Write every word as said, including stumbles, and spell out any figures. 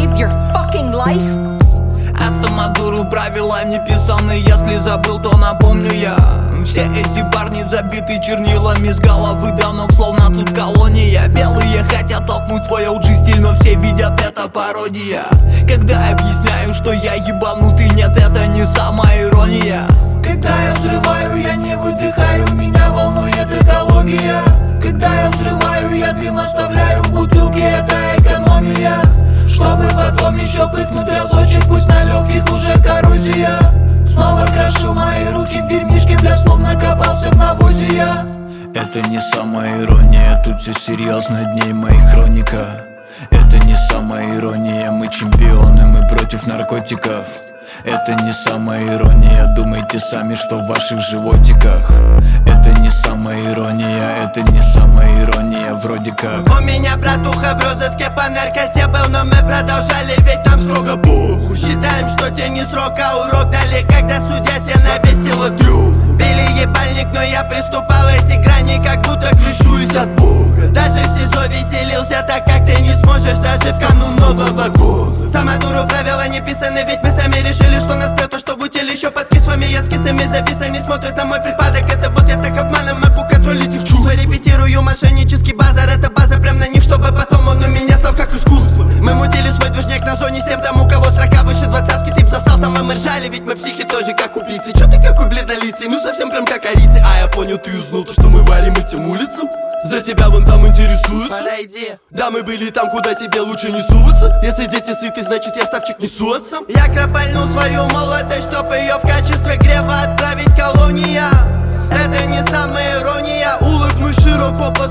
save your fucking life? А самодуру правила не писаны, если забыл, то напомню я. Все эти парни забиты чернилами, с головы до ног, словно тут колония. Белые хотят толкнуть свой о джи стиль, но все видят, это пародия. Когда объясняю, что я ебанутый, нет, это не самая ирония. Когда я взрываю, я не выдыхаю, меня волнует экология. Когда я взрываю, я дым оставляю в бутылке, это экономия. Чтобы потом еще прыгнуть разочек, пусть на легких уже коррозия. Снова крошу мои руки в дерьмишке, бля, словно копался в навозе я. Это не самая ирония, тут все серьезно, дней моих хроника. Это не самая ирония, мы чемпионы, мы против наркотиков. Это не самая ирония, думайте сами, что в ваших животиках. Это не самая ирония, это не самая ирония, вроде как. У меня братуха в розыске по наркоте был, но мы продолжали, ведь там строго похуй. Считаем, что тебе не срок, а урок дали, когда судья тебя навесила трюк. Били ебальник, но я приступал эти грани, как будто крышуюсь от Бога. Даже в СИЗО веселился так, как ты не сможешь, даже в канун Нового года. Самодуру правила не писаны, ведь мы сами решили, что нас прет, то что в утиле еще под кислыми, я с кисами записаны, смотрят на мой припадок. Это вот я так обманом могу контролить их чувства. Репетирую мошеннический базар, это база прям на них, чтобы потом он у меня стал как искусство. Мы мутили свой движняк на зоне с тем, там у кого строка выше двадцатки, тип засал, там и мы ржали, ведь мы психи тоже как убийцы. Чё ты как у бледнолицей, ну совсем прям как арицы. А я понял, ты узнал то, что мы варим этим улицам. За тебя вон там интересуются. Подойди. Да, мы были там, куда тебе лучше не суваться. Если дети сыты, значит я ставчик несу отцам. Я кропальну свою молодость, чтоб ее в качестве грева отправить колония. Это не самая ирония, улыбнусь широко